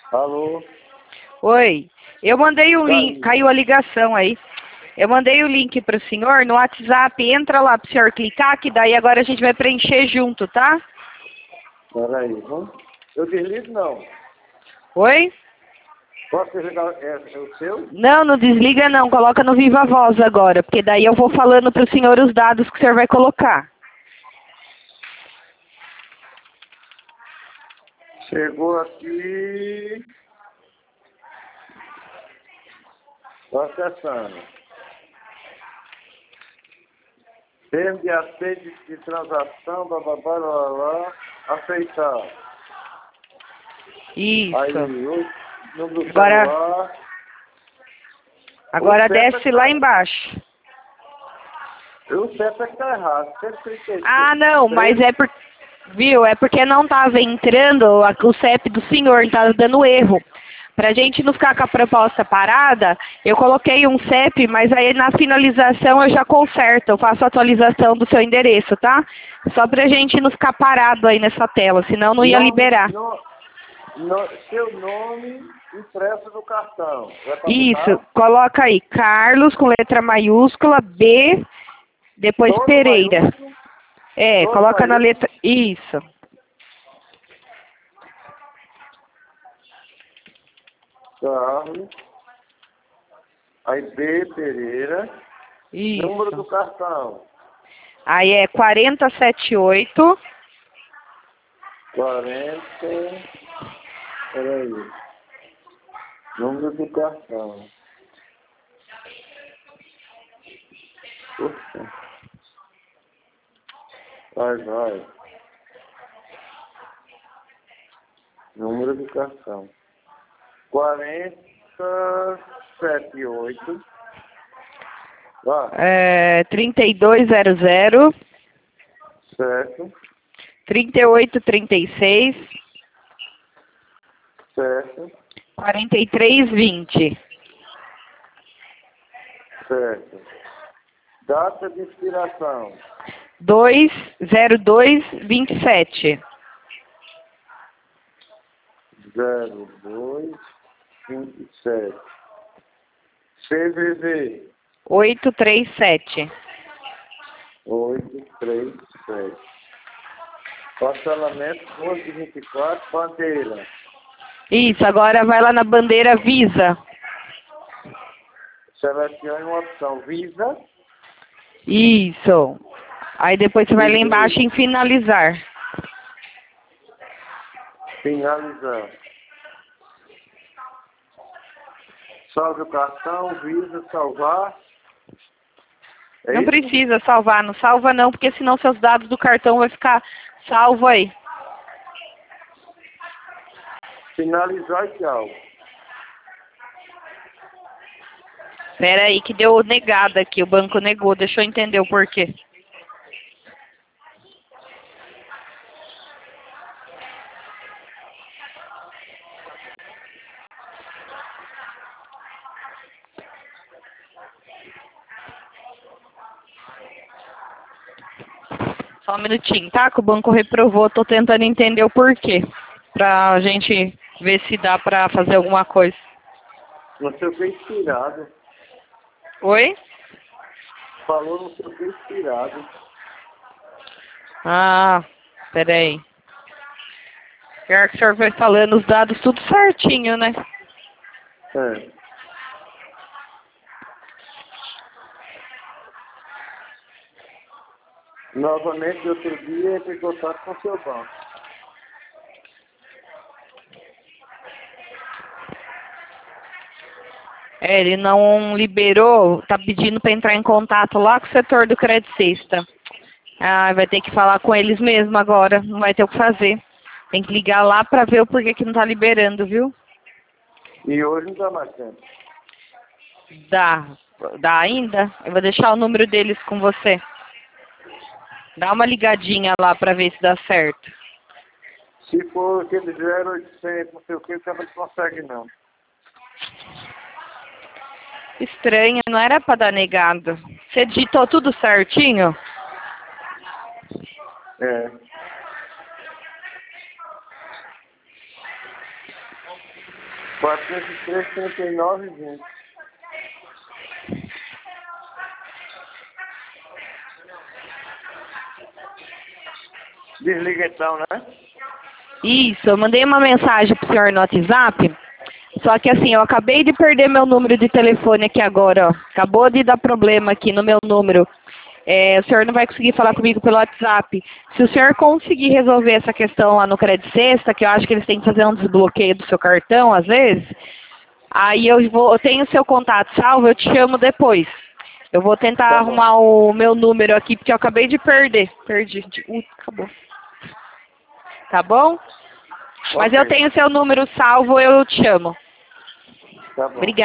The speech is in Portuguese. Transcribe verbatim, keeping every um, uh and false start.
Alô? Oi, eu mandei o link, Caiu. caiu a ligação aí. Eu mandei o link para o senhor no WhatsApp, entra lá para o senhor clicar, que daí agora a gente vai preencher junto, tá? Peraí, vamos. Eu desligo não. Oi? Posso desligar? É, é o seu? Não, não desliga não, coloca no Viva Voz agora, porque daí eu vou falando para o senhor os dados que o senhor vai colocar. Chegou aqui. Estou acessando. Termo de aceite de transação, bababá, lá, lá, aceitar. Isso. Aí, o número do Agora, celular. agora O C E P desce é lá que embaixo. tá, o C E P é que tá errado. cento e trinta e seis. Ah, não, mas é por, viu, é porque não estava entrando a- o C E P do senhor, estava dando erro. Pra gente não ficar com a proposta parada, eu coloquei um C E P, mas aí na finalização eu já conserto, eu faço a atualização do seu endereço, tá? Só pra gente não ficar parado aí nessa tela, senão não ia Nome, liberar. no, no, seu nome impresso no cartão. Vai Isso, combinar? coloca aí, Carlos com letra maiúscula, B, depois Todo Pereira. maiúsculo. É, Todo coloca na maiúsculo. letra, isso, Carlos. Aí B, Pereira. Número do isso. cartão. Aí é quarenta setenta e oito, quarenta. Peraí. Número do cartão. Poxa. Vai, vai. Número do cartão. quarenta setenta e oito. Vai. é, trinta e dois zero zero, Certo. trinta e oito trinta e seis, Certo. quarenta e três vinte. Certo. Data de expiração. dois zero dois vinte e sete. zero dois vinte e sete. C V V. oito três sete. oito três sete. Parcelamento onze de vinte e quatro. Bandeira. Isso, agora vai lá na bandeira Visa. Selecione uma opção. Visa. Isso. Aí depois você vai lá embaixo em finalizar. Finalizar. Salve o cartão. Visa. Salvar. É Não isso? precisa salvar, não salva não, porque senão seus dados do cartão vai ficar salvo aí. Finalizar e tchau. Pera aí que deu negada aqui, o banco negou, deixa eu entender o porquê. Só um minutinho, tá? Que o banco reprovou, tô tentando entender o porquê. Pra gente ver se dá pra fazer alguma coisa. Não sei o que é inspirado. Oi? Falou não sei o que é inspirado. Ah, pera aí. Pior que o senhor vai falando os dados tudo certinho, né? É. Novamente, outro dia, entre em contato com o seu banco. É, ele não liberou, tá pedindo para entrar em contato lá com o setor do Credit Sexta. Ah, vai ter que falar com eles mesmo agora, não vai ter o que fazer. Tem que ligar lá para ver o porquê que não tá liberando, viu? E hoje não dá mais tempo. Dá, dá ainda? Eu vou deixar o número deles com você. Dá uma ligadinha lá para ver se dá certo. Se for aquele zero oitocentos, não sei o que, o cara não consegue não. Estranho, não era para dar negado. Você digitou tudo certinho? É. quatrocentos e três, trinta e nove, vinte. Desliga então, né? Isso, eu mandei uma mensagem pro senhor no WhatsApp, só que assim, eu acabei de perder meu número de telefone aqui agora, ó. Acabou de dar problema aqui no meu número. É, o senhor não vai conseguir falar comigo pelo WhatsApp. Se o senhor conseguir resolver essa questão lá no Credit Sexta, que eu acho que eles têm que fazer um desbloqueio do seu cartão, às vezes, aí eu, vou, eu tenho o seu contato salvo, eu te chamo depois. Eu vou tentar Tá bom. arrumar o meu número aqui, porque eu acabei de perder. Perdi. Uh, acabou. Tá bom? Mas Ok. eu tenho seu número salvo, eu te chamo. Tá bom. Obrigada.